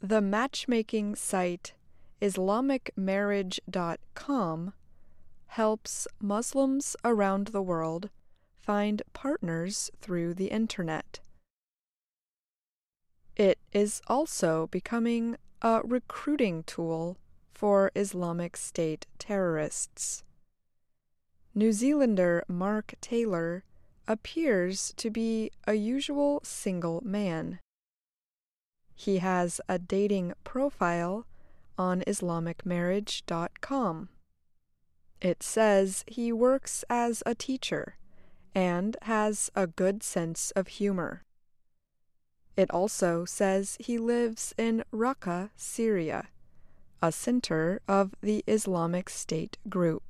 The matchmaking site IslamicMarriage.com helps Muslims around the world find partners through the internet. It is also becoming a recruiting tool for Islamic State terrorists. New Zealander Mark Taylor appears to be a usual single man. He has a dating profile on IslamicMarriage.com. It says he works as a teacher and has a good sense of humor. It also says he lives in Raqqa, Syria, a center of the Islamic State group.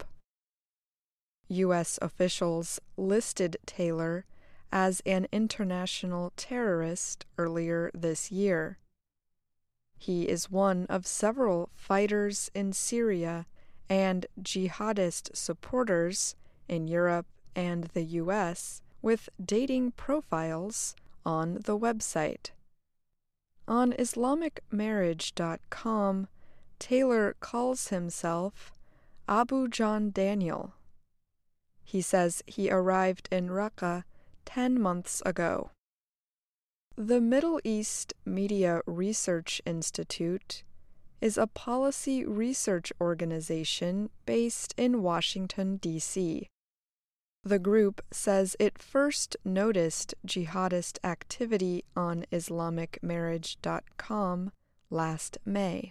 U.S. officials listed Taylor as an international terrorist earlier this year. He is one of several fighters in Syria and jihadist supporters in Europe and the U.S. with dating profiles on the website. On IslamicMarriage.com, Taylor calls himself Abu John Daniel. He says he arrived in Raqqa 10 months ago. The Middle East Media Research Institute is a policy research organization based in Washington, D.C. The group says it first noticed jihadist activity on IslamicMarriage.com last May.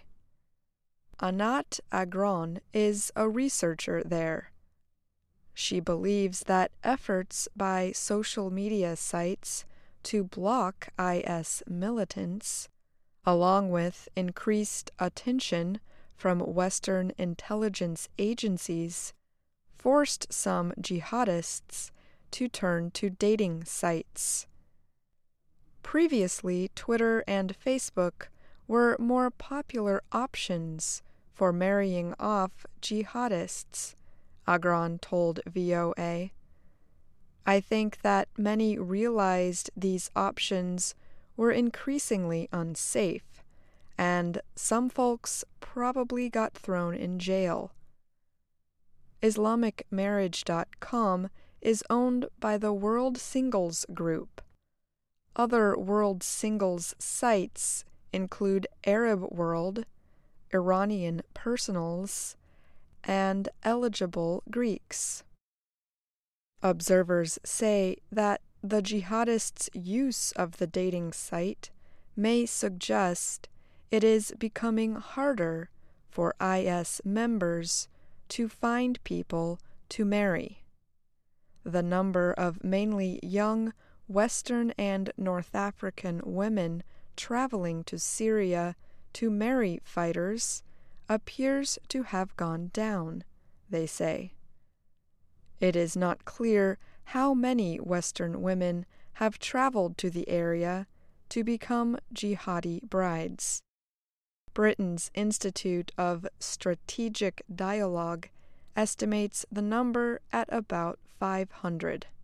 Anat Agron is a researcher there. She believes that efforts by social media sites to block IS militants, along with increased attention from Western intelligence agencies, forced some jihadists to turn to dating sites. Previously, Twitter and Facebook were more popular options for marrying off jihadists, Agron told VOA. I think that many realized these options were increasingly unsafe, and some folks probably got thrown in jail. IslamicMarriage.com is owned by the World Singles Group. Other World Singles sites include Arab World, Iranian Personals, and Eligible Greeks. Observers say that the jihadists' use of the dating site may suggest it is becoming harder for IS members to find people to marry. The number of mainly young Western and North African women traveling to Syria to marry fighters appears to have gone down, they say. It is not clear how many Western women have traveled to the area to become jihadi brides. Britain's Institute of Strategic Dialogue estimates the number at about 500.